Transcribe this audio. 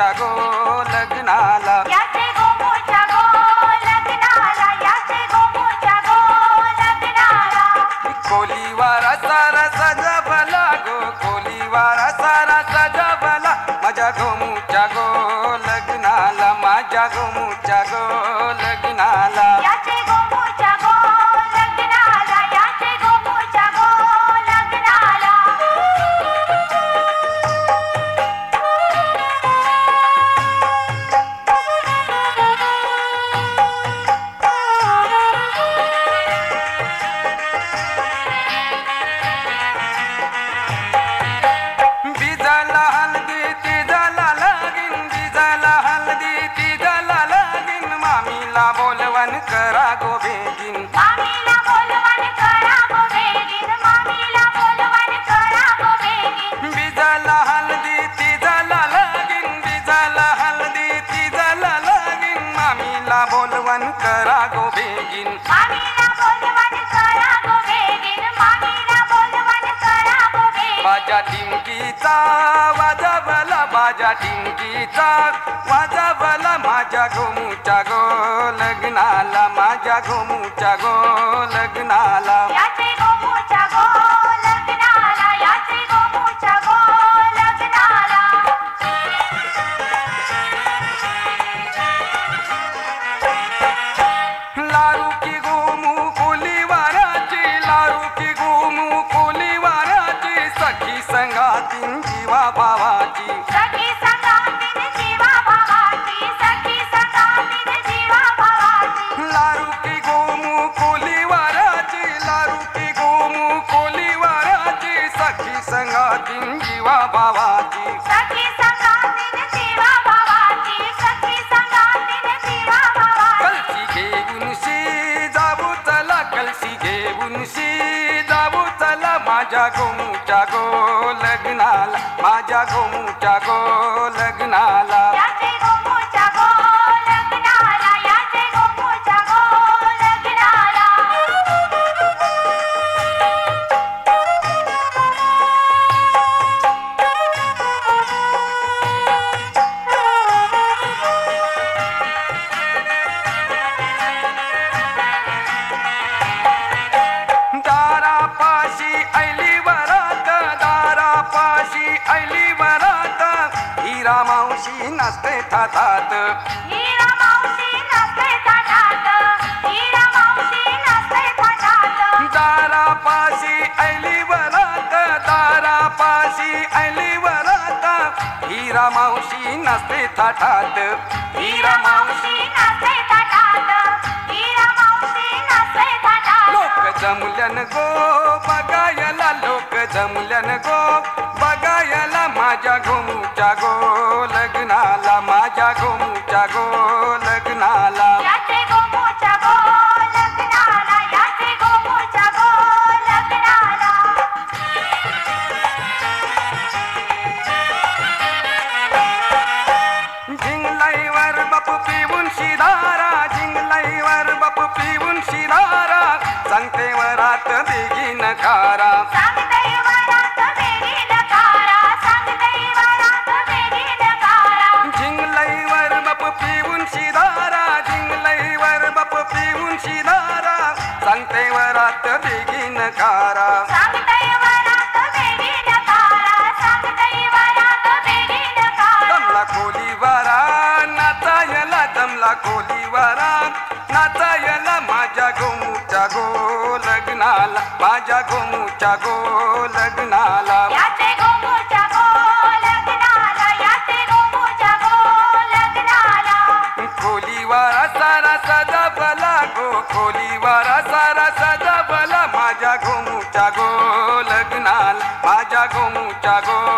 गोमूच्या गो लग्नाला याचे गोमूच्या गो लग्नाला याचे गोमूच्या गो लग्नाला कोलीवारा सारा सजवला गो कोलीवारा सारा सजवला माझ्या गोमूच्या गो लग्नाला माझ्या गोमूच्या गो लग्नाला याचे गोमूच्या गो लग्नाला याचे गोमूच्या गो लग्नाला बिजाला हल्दी तिजाला लागीन बिजाला हल्दी तिजाला लागीन मामीला बोलवण करा गो बेगीन मामीला बोलवण करा गो बेगीन मामीला बोलवण करा गो बेगीन बिजाला हल्दी तिजाला लागीन बिजाला हल्दी तिजाला लागीन मामीला बोलवण करा गो बेगीन मामीला बोलवण करा गो बेगीन मामीला बोलवण करा गो बेगीन बाजा टिमकीचा वाजवला बाजा टिमकीचा वाजवला माझ्या गोमूच्या गो लग्नाला माझ्या गोमूच्या गो लग्नाला याचे गोमूच्या गो लग्नाला याचे गोमूच्या गो लग्नाला लारू की गोमू कोलीवाराची लारू की गोमू कोलीवाराची सखी संगातीन जीवा भावाची सखी संगातीन जीवा भावाची सखी संगातीन जीवा भावाची लारू की गोमू कोलीवाराची लारू की गोमू कोलीवाराची सखी संगातीन जीवा भावाची सखी संगातीन जीवा भावाची सखी संगातीन जीवा भावाची कलशी घेऊन शी जाऊ चला कलशी घेऊन शी जाऊ चला माझ्या गोमूच्या गो लग्नाला माझ्या गोमूच्या गो लग्नाला याचे गोमूच्या गो लग्नाला याचे गोमूच्या गो लग्नाला दारापाशी ऐली वरात दारापाशी ऐली वरात हिरा मावशी नसते थातात हीरा मावशी नसते थाटात हीरा मावशी नसते थाटात दारापाशी ऐली वरात दारापाशी ऐली वरात हिरा मावशी नसते थाटात हीरा मावशी नसते थाटात हीरा मावशी नसते थाटात लोक जमल्यान गो बघायला लोक जमल्यान गो बघायला माझ्या गोमूच्या गो लग्नाला माझ्या गोमूच्या गो लग्नाला याचे गोमूच्या गो लग्नाला याचे गोमूच्या गो लग्नाला झिंगलाईवर बापू पिऊन शिधारा झिंगलाईवर बापू पिऊन शिधारा सांगते वरात बेगीन खारा सांगते वरात बेगीन खारा सांगते वरात बेगीन खारा झिंगलाईवर बापू पिऊन शिधारा झिंगलाईवर बापू पिऊन शिधारा सांगते वरात बेगीन खारा सांगते वरात बेगीन खारा सांगते वरात बेगीन खारा जमला कोलीवारा नाचायला जमला कोलीवारा नाचायला माझ्या गोमूच्या गो लग्नाला माझ्या गोमूच्या गो लग्नाला याचे गोमूच्या गो लग्नाला याचे गोमूच्या गो लग्नाला कोलीवारा सारा सजवला गो कोलीवारा सारा सजवला माझ्या गोमूच्या गो लग्नाला माझ्या गोमूच्या गो